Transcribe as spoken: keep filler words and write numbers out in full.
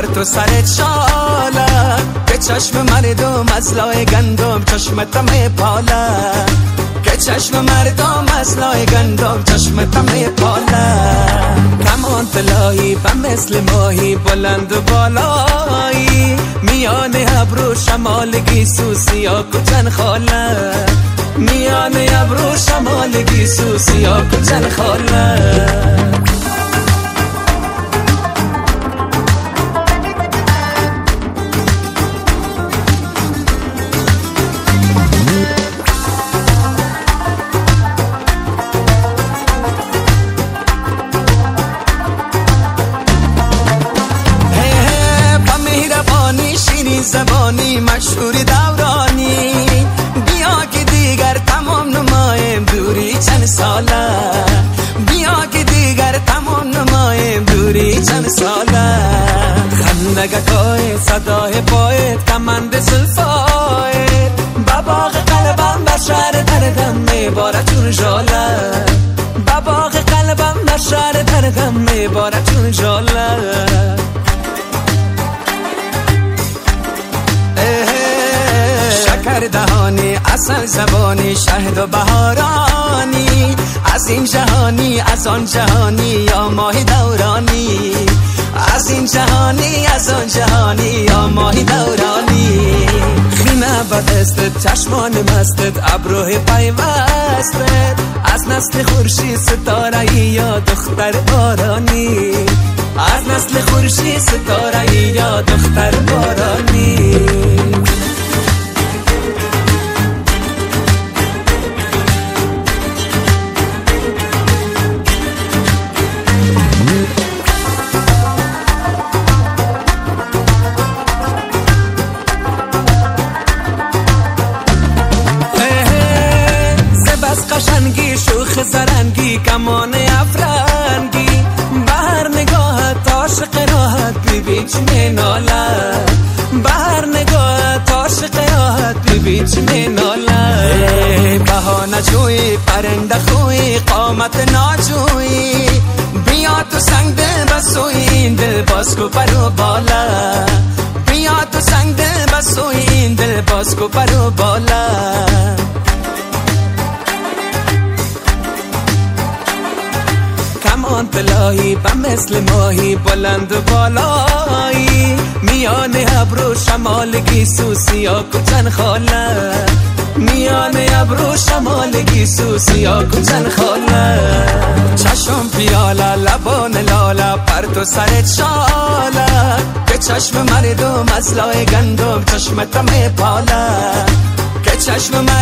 پرتو سرت شالا، که چشم مردم از لای گندم چشمتم پالا، که چشم مردم از لای گندم چشمتم پالا. کمان طلایی و مثل ماهی بلند و بالایی، میان ابرو شمالگی سوسی ها کچن خاله، میان ابرو شمالگی سوسی ها کچن خاله. زبانی مشهوری دورانی، بیا که دیگر تمام نمایم دوری چند ساله، بیا که دیگر تمام نمایم دوری چند ساله. خندگکای صدای پایت کمند زلفایت، بباغ قلبم بر شهر دردم میباره چون ژاله، بباغ قلبم بر شهر دردم میباره چون ژاله. شکر دهانی اصل زبانی شهد و بهارانی، از این جهانی از آن جهانی یا ماهی دورانی، از این جهانی از آن جهانی یا ماهی دورانی. خینه بدستت چشمان مستت ابروه پیوستت، از نسل خورشید ستاره یا دختر بارانی، از نسل خورشید ستاره یا دختر بارانی. قشنگی شوخ زرنگی کمان افرنگی، بهر نگاهت عاشق راحت ببین چه میناله، بهر نگاهت عاشق راحت ببین چه میناله. بهانه جوی پرنده خوی قامت ناجوی، بیا تو سنگ دل بسوی این دل باز کو پرو بالا، بیا تو سنگ دل بسوی این دل باز کو پرو بالا. کمان طلایی و مثل ماهی بلند و بالایی، میان ابرو شمالگی سوسی ها کچن خاله، میان ابرو شمالگی سوسی ها کچن خاله. چشم پیاله لبان لاله پرتو سرت شاله، که چشم مردم از لای گندم چشمتم پاله، که چشم